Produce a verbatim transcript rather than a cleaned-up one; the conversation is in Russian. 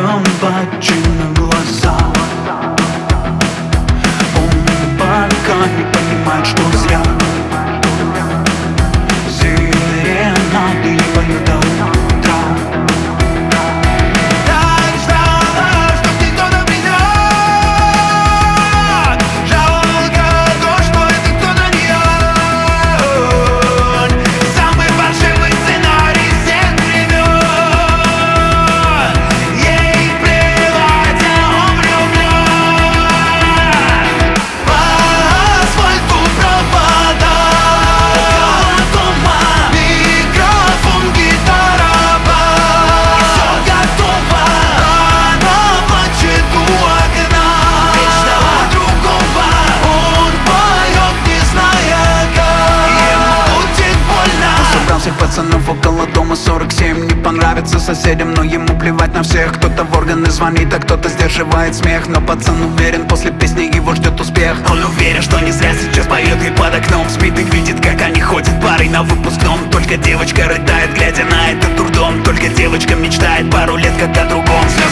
он бачит на глаза. Он пока не понимает, что зря серенады не поют до утра. Так ждала, что кто-то придет. Жалко то, что это кто-то не он. Самый паршивый сценарий всех времен. Ей плевать, а он влюблен. По асфальту провода, микрофон, гитара, бас. И всё готово. Она плачет у окна, ведь ждала другого. Он поет, не зная как. Ему будет больно. Собрал всех пацанов около дома сорок семь. Не понравится соседям, но ему плевать на всех. Кто-то в органы звонит, а кто-то сдерживает смех. Но пацан уверен, после песни его ждет успех. Он уверен, что не зря сейчас поет и под окном спит и видит, как они ходят парой на выпускном. Только девочка рыдает, глядя на этот дурдом. Только девочка мечтает пару лет как о другом.